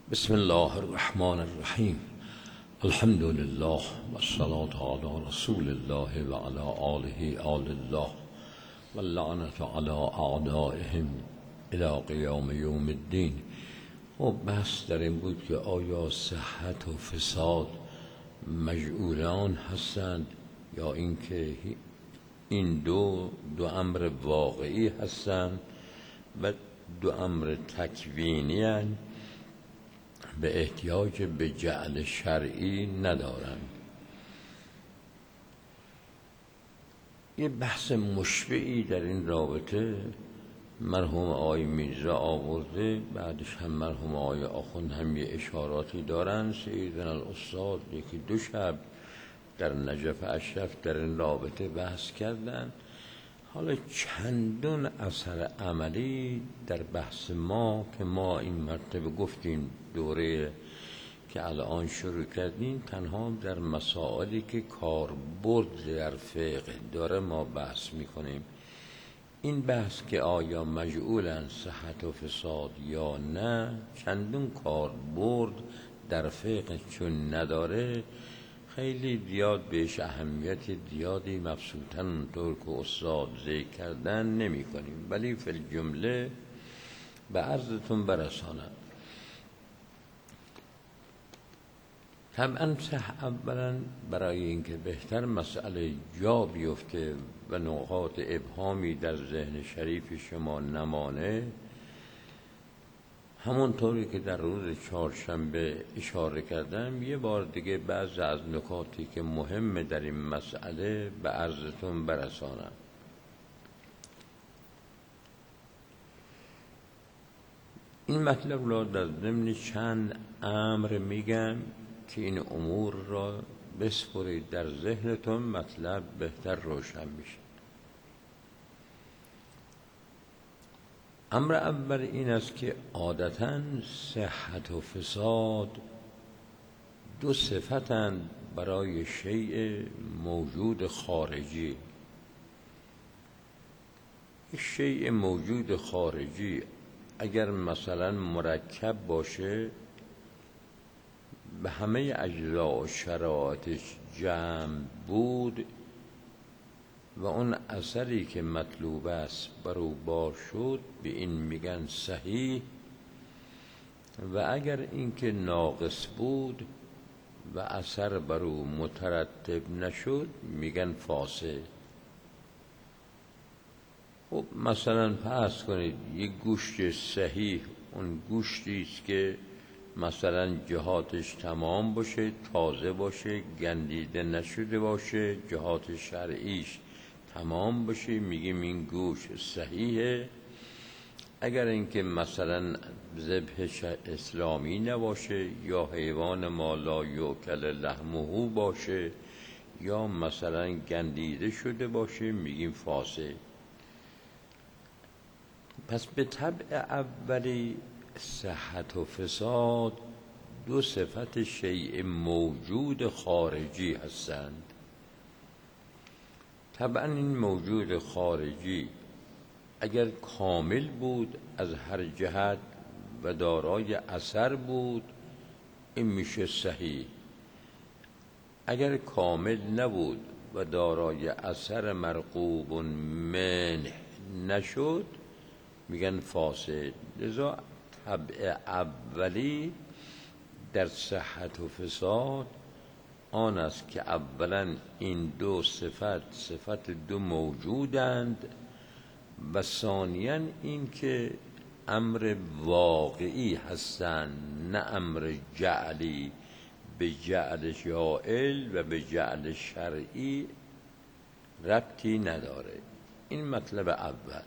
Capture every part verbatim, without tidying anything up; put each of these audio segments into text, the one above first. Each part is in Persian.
بسم الله الرحمن الرحیم. الحمد لله و الصلاة علی رسول الله و علی آله آل الله و اللعنة علی اعدائهم الی قیام یوم الدین. و بحث در این بود که آیا صحت و فساد مجعولان هستند یا اینکه این دو دو امر واقعی هستند و دو امر تکوینی هستند، به احتیاج به جعل شرعی ندارند. یه بحث مشبعی در این رابطه مرحوم آقای میرزا آورده، بعدش هم مرحوم آقای آخوند هم یه اشاراتی دارن. سیدنا الاستاد یکی دو شب در نجف اشرف در این رابطه بحث کردن. حالا چندون اثر عملی در بحث ما که ما این مرتبه گفتیم دوره که الان شروع کردیم تنها در مسائلی که کاربرد در فقه داره ما بحث میکنیم. این بحث که آیا مجعولن صحت و فساد یا نه چندون کاربرد در فقه چون نداره، خیلی زیاد بهش اهمیت زیادی مبسوطاً اونطور که استاد ذکر کردن نمی کنیم، ولی فی الجمله به عرضتون برسانم. طبعا اولا برای اینکه بهتر مسئله جا بیفته و نقاط ابهامی در ذهن شریف شما نمانه، همونطوری که در روز چهارشنبه اشاره کردم یه بار دیگه بعض از نکاتی که مهمه در این مسئله به عرضتون برسانم. این مطلب را در ضمن چند امر میگم که این امور را بسپرید در ذهنتون، مطلب بهتر روشن میشه. امر اول این است که عادتاً صحت و فساد دو صفتند برای شیء موجود خارجی. شیء موجود خارجی اگر مثلا مرکب باشه به همه اجزا و شرایطش جمع بود و اون اثری که مطلوب است بر او بار شد به این میگن صحیح، و اگر اینکه ناقص بود و اثر بر او مترتب نشد میگن فاسد. خب مثلا فرض کنید یک گوشت صحیح اون گوشتی است که مثلا جهاتش تمام باشه، تازه باشه، گندیده نشده باشه، جهات شرعیش تمام باشه، میگیم این گوشت صحیحه. اگر اینکه مثلا ذبح اسلامی نباشه یا حیوان ما لا یؤکل لحمه باشه یا مثلا گندیده شده باشه میگیم فاسد. پس به طبع اولی صحت و فساد دو صفت شیء موجود خارجی هستند. طبعا این موجود خارجی اگر کامل بود از هر جهت و دارای اثر بود این میشه صحیح. اگر کامل نبود و دارای اثر مرغوب منه نشد میگن فاسد. لذا طبع اولی در صحت و فساد آن است که اولا این دو صفت صفت دو موجودند و ثانیاً این که امر واقعی هستند نه امر جعلی، به جعل جائل و به جعل شرعی ربطی نداره. این مطلب اول.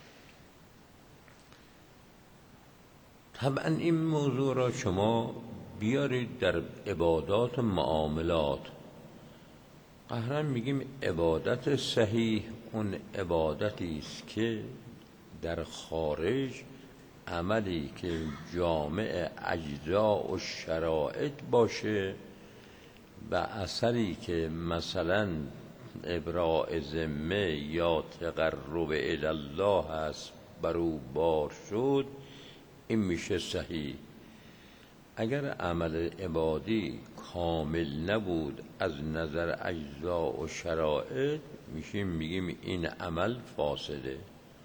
طبعا این موضوع را شما بیارید در عبادات و معاملات. قهرا میگیم عبادت صحیح اون عبادتی است که در خارج عملی که جامع اجزا و شرایط باشه و اثری که مثلا ابراء ذمه یا تقرب الی الله است بر او بار شد این میشه صحیح. اگر عمل عبادی کامل نبود از نظر اجزا و شرایط، میشیم میگیم این عمل فاسده.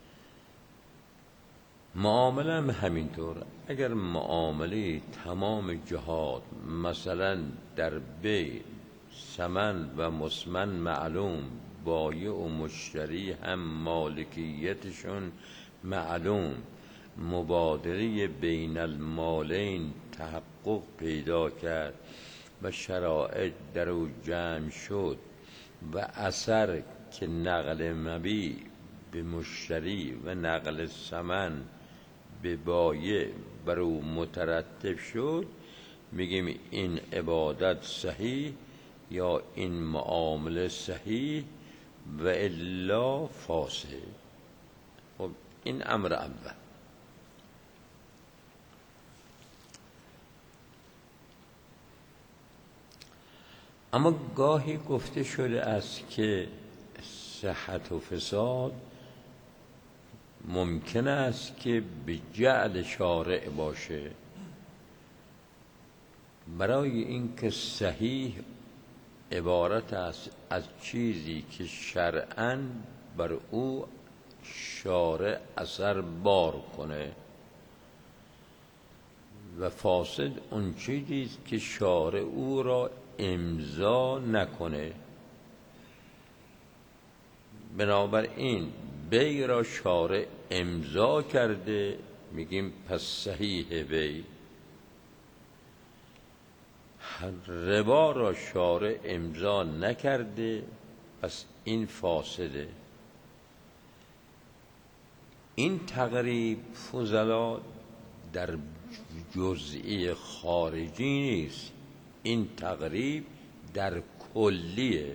معامله هم همینطور. اگر معامله تمام جهات، مثلا در بیع ثمن و مسمن معلوم، بایع و مشتری هم مالکیتشون معلوم، مبادله بین المالین تحقق پیدا کرد و شرایط در او جمع شد و اثر که نقل مبیع به مشتری و نقل ثمن به بایع بر او مترتب شد، میگیم این عبادت صحیح یا این معامله صحیح و الا فاسد. خب این امر اول. اما گاهی گفته شده است که صحت و فساد ممکن است که به جعل شارع باشه. برای اینکه صحیح عبارت است از چیزی که شرعاً بر او شارع اثر بار کنه، و فاسد اون چیزی است که شارع او را امضا نکنه. بنابراین بیع را شارع امضا کرده، میگیم پس صحیح بیع. ربا را شارع امضا نکرده، پس این فاسده. این تقریب فضلا در جزئی خارجی نیست، این تقریب در کلیه.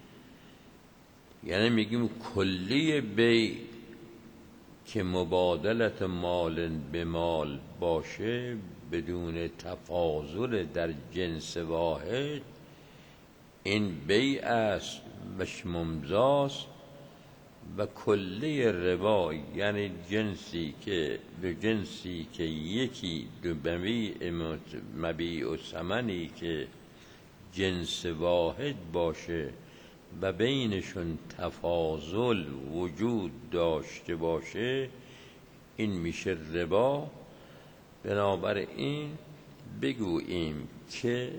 یعنی میگیم کلی بیع که مبادلت مال به مال باشه بدون تفاضل در جنس واحد، این بیع است و ممضاست. و کلی ربا یعنی جنسی که به جنسی که یکی دو مبیع و ثمنی که جنس واحد باشه و بینشون تفاضل وجود داشته باشه، این میشه ربا. بنابراین بگوییم که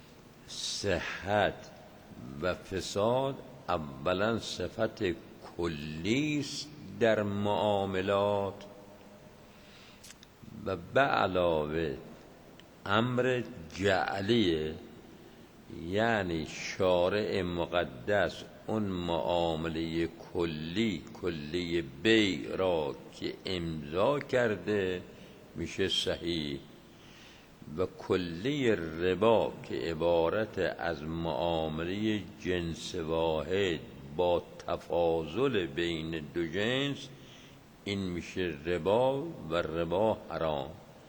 صحت و فساد اولا صفت کلی است در معاملات و به علاوه امر جعلیه، یعنی شارع مقدس اون معامله کلی کلی بیع را که امضا کرده میشه صحیح، و کلی ربا که عبارت از معامله جنس واحد با تفاضل بین دو جنس، این میشه ربا و ربا حرام.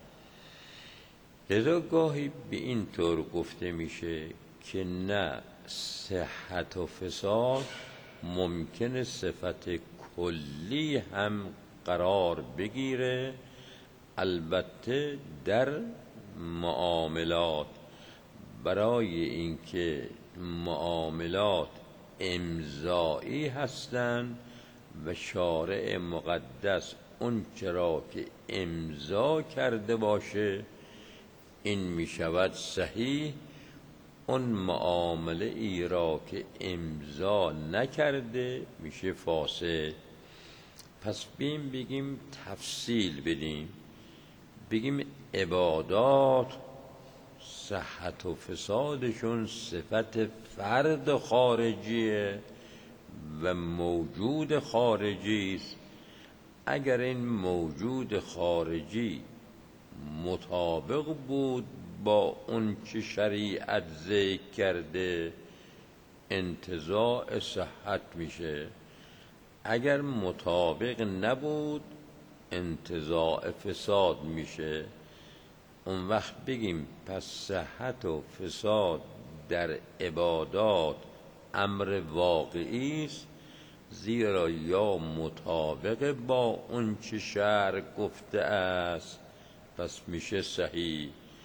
لذا گاهی به این طور گفته میشه که نه، صحت و فساد ممکنه صفت کلی هم قرار بگیره، البته در معاملات. برای اینکه معاملات امضایی هستند و شارع مقدس اون چرا که امضا کرده باشه این می شود صحیح، اون معامله ای را که امضا نکرده میشه فاسد. پس بیم بگیم تفصیل بدیم، بگیم عبادات صحت و فسادشون صفت فرد خارجیه و موجود خارجی است. اگر این موجود خارجی مطابق بود با اون که شریعت ذکر کرده، انتزاع صحت میشه. اگر مطابق نبود انتزاع فساد میشه. اون وقت بگیم پس صحت و فساد در عبادات امر واقعی است، زیرا یا مطابق با اون چه شرع گفته است پس میشه صحیح،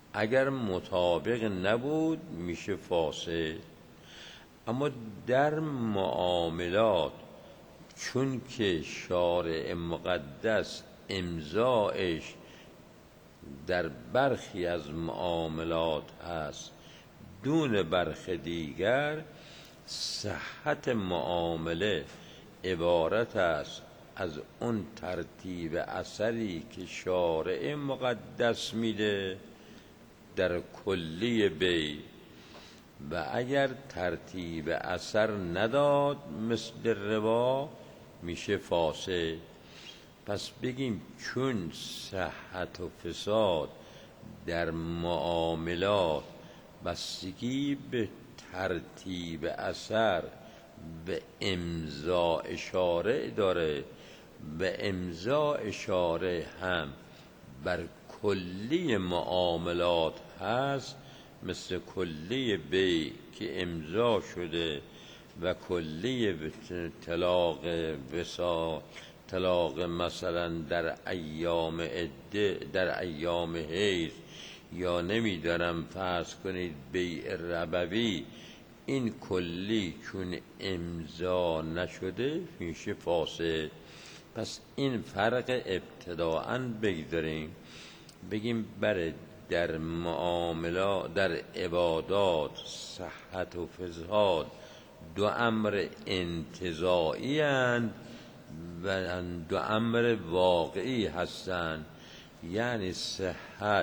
اگر مطابق نبود میشه فاسد. اما در معاملات چون که شارع مقدس امضایش در برخی از معاملات هست دون برخ دیگر، صحت معامله عبارت است از اون ترتیب اثری که شارع مقدس میده در کلی بی، و اگر ترتیب اثر نداد مثل ربا میشه فاسد. پس بگیم چون صحت و فساد در معاملات بستگی به ترتیب اثر به امضاء شارع داره، به امضاء شارع هم بر کلی معاملات هست، مثل کلی بی که امضا شده و کلی طلاق وصال، طلاق مثلا در ایام عده، در ایام حیض، یا نمیدارم فرض کنید بیع ربوی، این کلی چون امضا نشده میشه فاسد. پس این فرق ابتداءً بگذاریم، بگیم بره در معاملات در عبادات صحت و فساد دو امر انتزاعی اند و دو امر واقعی هستند. یعنی صحت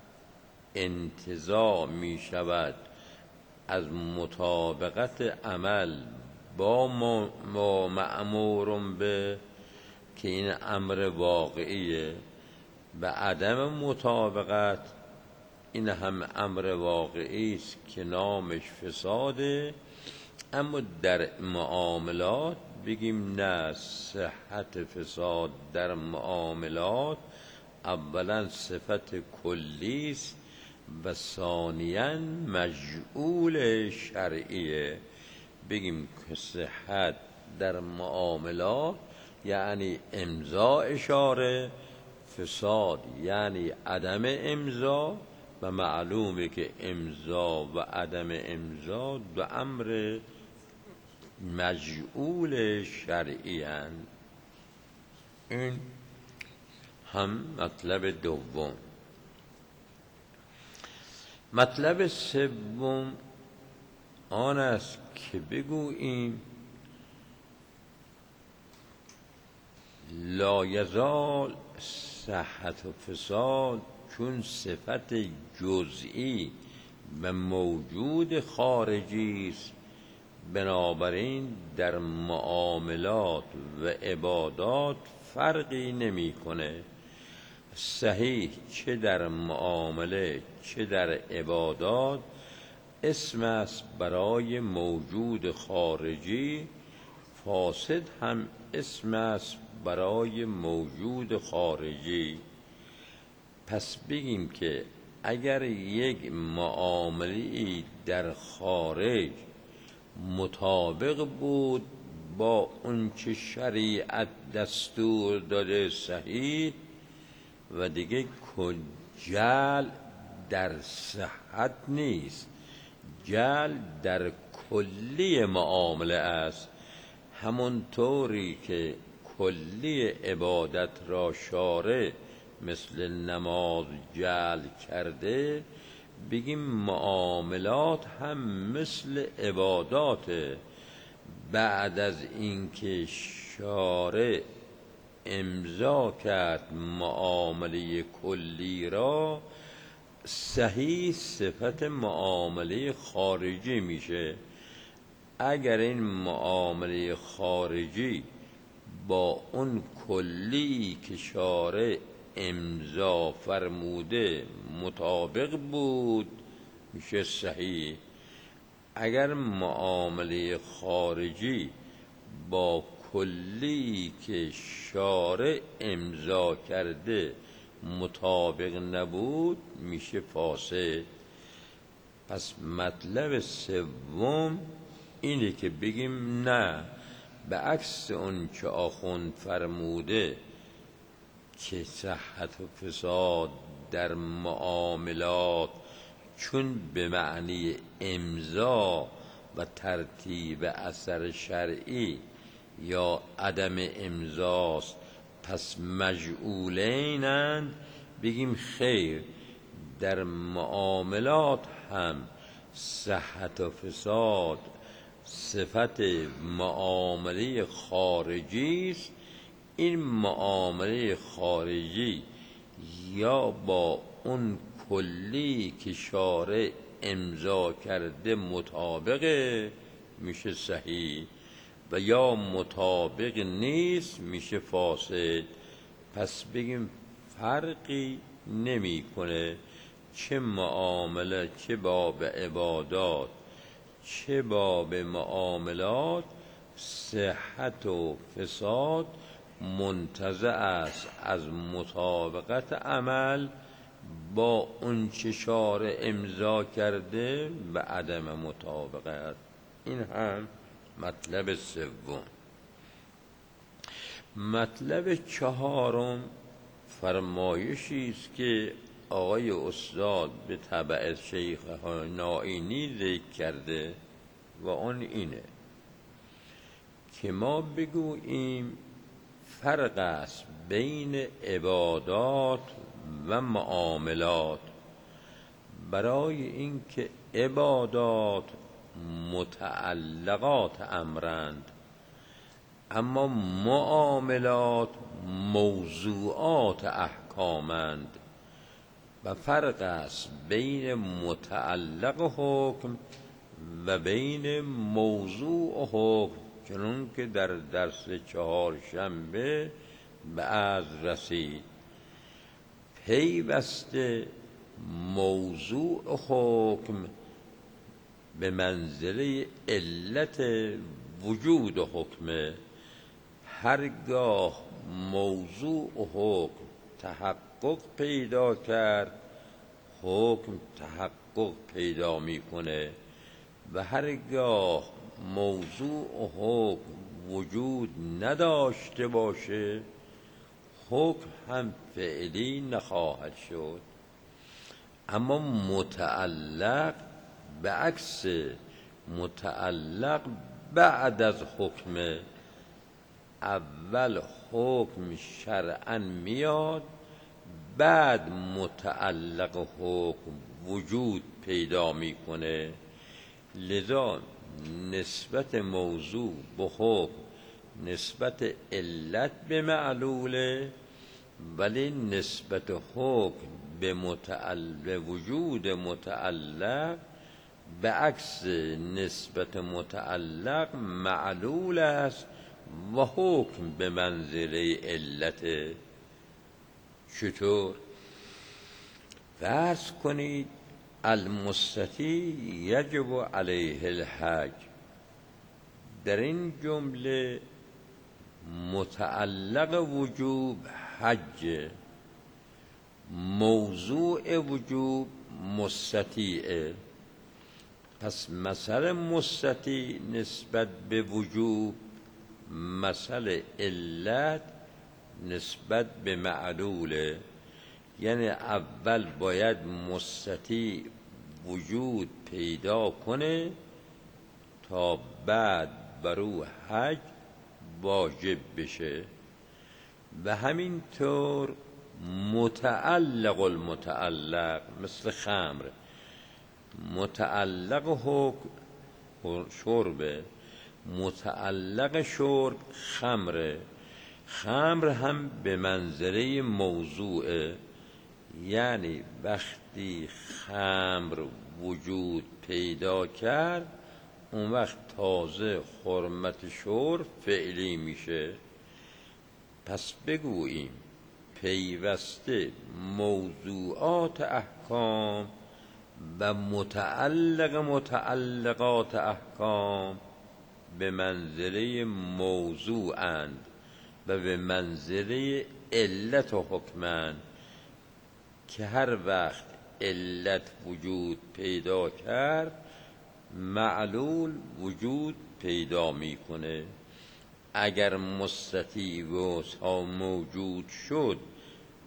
انتزاع می شود از مطابقت عمل با ما مأمور به، که این امر واقعیه، و عدم مطابقت این هم امر واقعی است که نامش فساده. اما در معاملات بگیم نه، صحت فساد در معاملات اولا صفت کلی است و ثانیاً مجعول شرعیه. بگیم که صحت در معاملات یعنی امضاء شارع، فساد یعنی عدم امضا، و معلومه که امضا و عدم امضا دو امر مجعول شرعی اند. این هم مطلب دوم. مطلب سوم آن است که بگوییم لا یزال صحت و فساد چون صفت جزئی و موجود خارجی است، بنابراین در معاملات و عبادات فرقی نمی‌کنه. صحیح چه در معامله چه در عبادات اسم است برای موجود خارجی، فاسد هم اسم است برای موجود خارجی. پس بگیم که اگر یک معامله در خارج مطابق بود با اون چه شریعت دستور داده صحیح، و دیگه جعل در صحت نیست، جعل در کلی معامله است. همونطوری که کلی عبادت را شارع مثل نماز جعل کرده، بگیم معاملات هم مثل عبادات. بعد از اینکه شارع امضا کرد معامله کلی را، صحیح صفت معامله خارجی میشه. اگر این معامله خارجی با اون کلی که شارع امضا فرموده مطابق بود میشه صحیح. اگر معامله خارجی با کلی که شارع امضا کرده مطابق نبود میشه فاسد. پس مطلب سوم اینه که بگیم نه، به عکس اون که آخوند فرموده که صحت و فساد در معاملات چون به معنی امضا و ترتیب اثر شرعی یا عدم امضاست پس مجعولینند، بگیم خیر، در معاملات هم صحت و فساد صفت معامله خارجی است. این معامله خارجی یا با اون کلی که شارع امضا کرده مطابقه میشه صحیح و یا مطابق نیست میشه فاسد. پس بگیم فرقی نمیکنه چه معامله، چه باب عبادات چه باب معاملات، صحت و فساد منتزع است از مطابقت عمل با اون چه شارع امضا کرده و عدم مطابقت. این هم مطلب سوم. مطلب چهارم فرمایشی است که آقای استاد به تبع شیخ نائینی ذکر کرده و آن اینه که ما بگوییم فرق است بین عبادات و معاملات، برای اینکه عبادات متعلقات امرند اما معاملات موضوعات احکامند و فرق است بین متعلق حکم و بین موضوع حکم، چنون که در درس چهارشنبه به عرض رسید. پیوسته موضوع حکم به منزله علت وجود حکمه. هرگاه موضوع حکم تحقق پیدا کرد حکم تحقق پیدا میکنه و هرگاه موضوع حکم وجود نداشته باشه حکم هم فعلی نخواهد شد. اما متعلق به عکس متعلق بعد از حکم، اول حکم شرعاً میاد بعد متعلق حکم وجود پیدا میکنه. لذا نسبت موضوع به حکم نسبت علت به معلوله، ولی نسبت حکم به متعلق وجود متعلق به عکس نسبت متعلق معلول است و حکم به منزله علت. چطور؟ فرض کنید المستطیع یجب علیه الحج، در این جمله متعلق وجوب حج، موضوع وجوب مستطیعه. پس مثل مستطیع نسبت به وجوب، مثل علت نسبت به معلوله. یعنی اول باید مستطیع وجود پیدا کنه تا بعد برو حج واجب بشه. و همینطور متعلق المتعلق مثل خمر، متعلق حکم شربه، متعلق شرب خمره. خمر هم به منزله موضوعه، یعنی وقتی خمر وجود پیدا کرد اون وقت تازه حرمت شرب فعلی میشه. پس بگوییم پیوسته موضوعات احکام و متعلق متعلقات احکام به منزله موضوعند و به منزله علت و حکمند که هر وقت علت وجود پیدا کرد معلول وجود پیدا میکنه. اگر مستطیع و موجود شد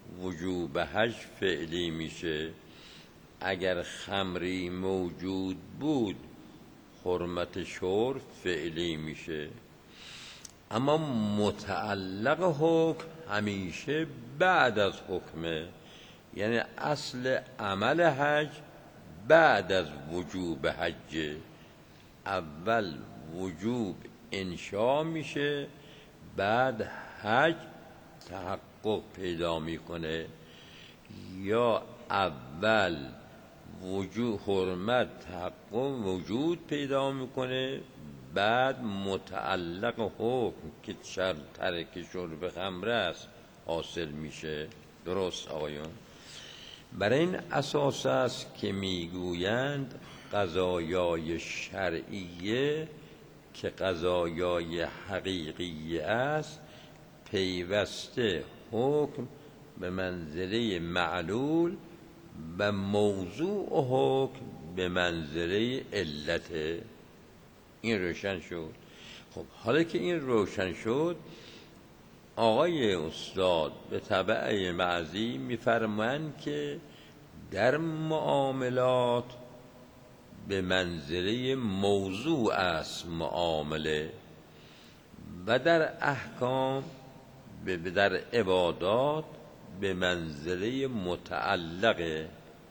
وجوب حج فعلی میشه. اگر خمری موجود بود حرمت شرب فعلی میشه. اما متعلق حکم همیشه بعد از حکمه، یعنی اصل عمل حج بعد از وجوب حج. اول وجوب انشا میشه، بعد حج تحقق پیدا میکنه. یا اول وجود حرمت تحقق وجود پیدا میکنه، بعد متعلق حکم که شر ترک شرب خمر است حاصل میشه. درست آقایون؟ برای این اساس است که میگویند قضایای شرعیه که قضایای حقیقی است پیوسته حکم به منزله معلول و موضوع حکم به منزله علت. این روشن شد. خب حالا که این روشن شد، آقای استاد به تبع معزی میفرمایند که در معاملات به منزله موضوع است معامله، و در احکام در عبادات به منزله متعلقه.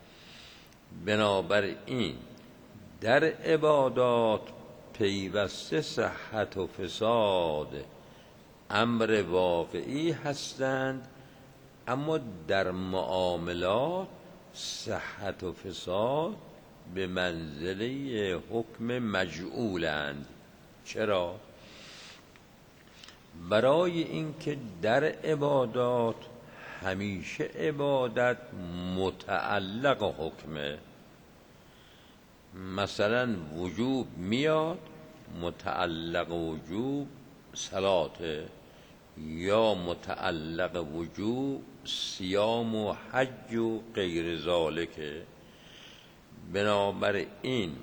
بنابراین در عبادات پیوسته صحت و فساد امر واقعی هستند، اما در معاملات صحت و فساد به منزله حکم مجعولند. چرا؟ برای اینکه در عبادات همیشه عبادت متعلق حکمه. مثلا وجوب میاد، متعلق وجوب صلاته، یا متعلق وجوب صیام و حج و غیر ذالکه. بنابراین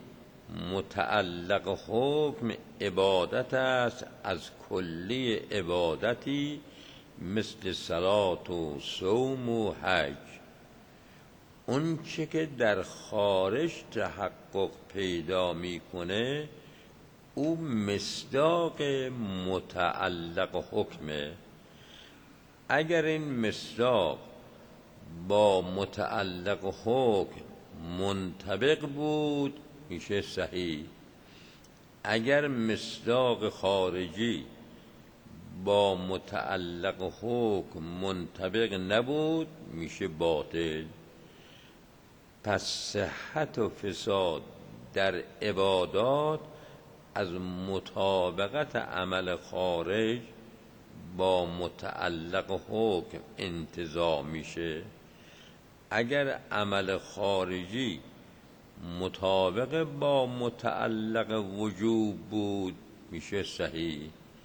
متعلق حکم عبادت است از کلی عبادتی مثل صلات و صوم و حج. اون چه که در خارج تحقق پیدا میکنه او مصداق متعلق حکمه. اگر این مصداق با متعلق حکم منطبق بود میشه صحیح. اگر مصداق خارجی با متعلق حکم منطبق نبود میشه باطل. پس صحت و فساد در عبادات از مطابقت عمل خارج با متعلق حکم انتزاع میشه. اگر عمل خارجی مطابق با متعلق وجوب بود میشه صحیح،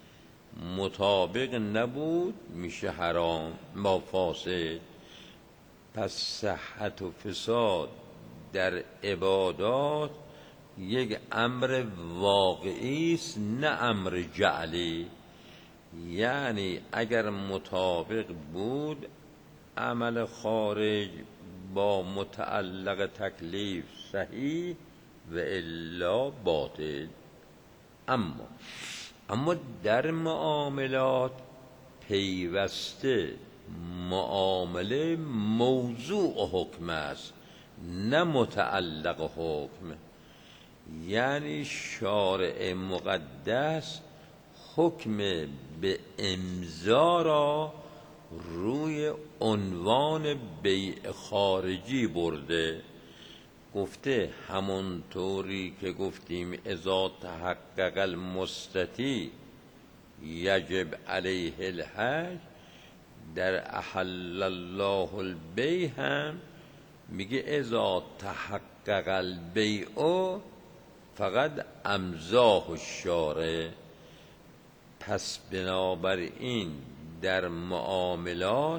مطابق نبود میشه حرام با فاسد. پس صحت و فساد در عبادات یک امر واقعی است، نه امر جعلی. یعنی اگر مطابق بود عمل خارج با متعلق تکلیف صحیح و الا باطل. اما اما در معاملات پیوسته معامله موضوع حکم است، نه متعلق حکم. یعنی شارع مقدس حکم به امضا را روی عنوان بیع خارجی برده. گفته همونطوری که گفتیم اذا تحقق المستطیع یجب علیه الحج، در احل الله البیع هم میگه اذا تحقق البیع فقط امضاه الشارع. پس بنابراین در معاملات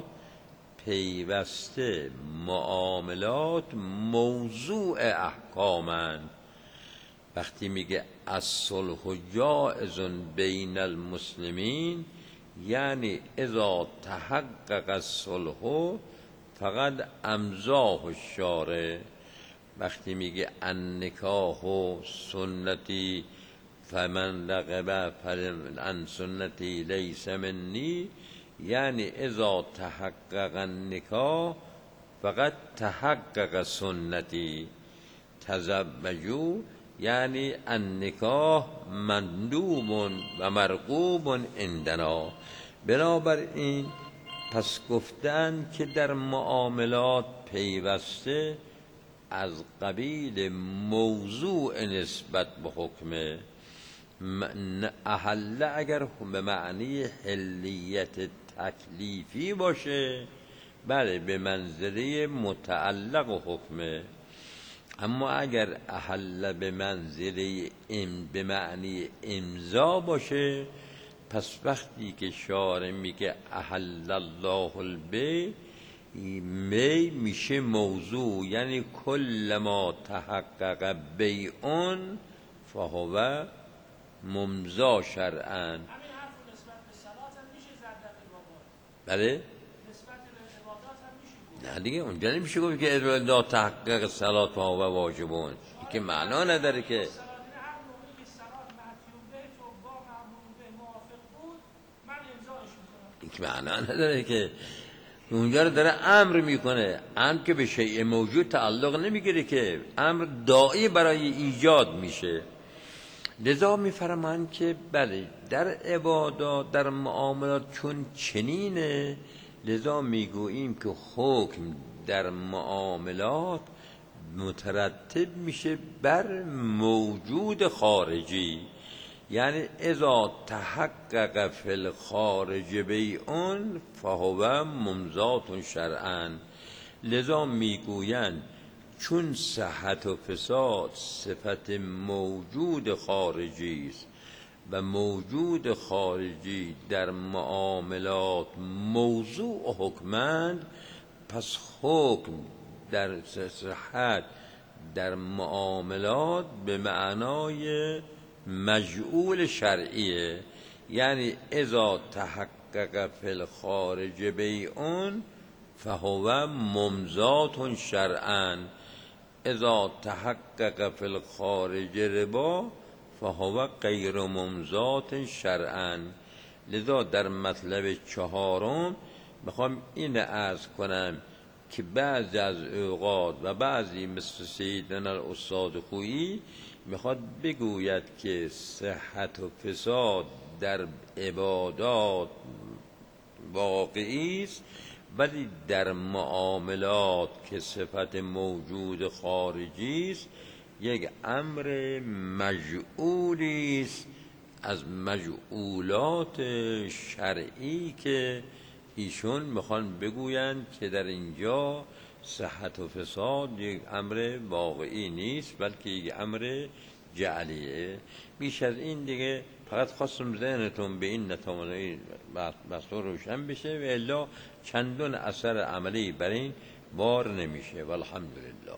پیوسته معاملات موضوع احکامند. وقتی میگه الصلح جائز بین المسلمین، یعنی اذا تحقق الصلح فقط امزاح الشارع وقتی میگه النکاح و سنتی فمن رغب عن سنتی لیس منی، یعنی اذا تحقق النکاح فقط تحقق سنتی. تزوجوا یعنی النکاح مندوب و مرغوب عندنا. بنابراین پس گفتن که در معاملات پیوسته از قبیل موضوع نسبت به حکمه. احل اگر به معنی حلیت تکلیفی باشه بله به منزله متعلق و حکمه، اما اگر احل به منزله ام به معنی امضا باشه پس وقتی که شارع میگه احل الله البیع، می میشه موضوع، یعنی کل ما تحقق بیعون فهو ممضا شرعا. همین حرف نسبت به صلات هم میشه زد در عبادات. بله نسبت به عبادات هم میشه گفت. نه دیگه اونجا نمیشه گفت که اذا تحقق صلات فهو واجبون، که معنا نداره که. صلات هر موقعی که صلات مطلوب به تو با معمول به موافق بود من امضاش میکنم. این که معنا نداره که اونجا رو داره امر میکنه. امر که به شیء موجود تعلق نمیگیره، که امر داعی برای ایجاد میشه. لذا میفرمان که بله در عبادات در معاملات چون چنینه، لذا میگوییم که حکم در معاملات مترتب میشه بر موجود خارجی، یعنی اذا تحقق فی الخارج بیعون فهو ممضات شرعا. لذا میگویند چون صحت و فساد صفت موجود خارجی است و موجود خارجی در معاملات موضوع حکمند، پس حکم در صحت در معاملات به معنای مجعول شرعیه، یعنی اذا تحقق فی الخارج بیعون فهو ممضات شرعا، اذا تحقق فی الخارج ربا فهو غیر ممضات شرعا. لذا در مطلب چهارم میخوام این عرض کنم که بعضی از اوقات و بعضی مثل سیدنا الاستاد خویی میخواد بگوید که صحت و فساد در عبادات واقعی است، ولی در معاملات که صفت موجود خارجی است یک امر مجعولی است از مجعولات شرعی که ایشون میخوان بگویند که در اینجا صحت و فساد یک امر واقعی نیست بلکه یک امر جعلیه. بیش از این دیگه فقط خواستم ذهنتون به این نتوانایی بسطور روشن بشه و الا چندون اثر عملی بر این بار نمیشه. والحمدلله.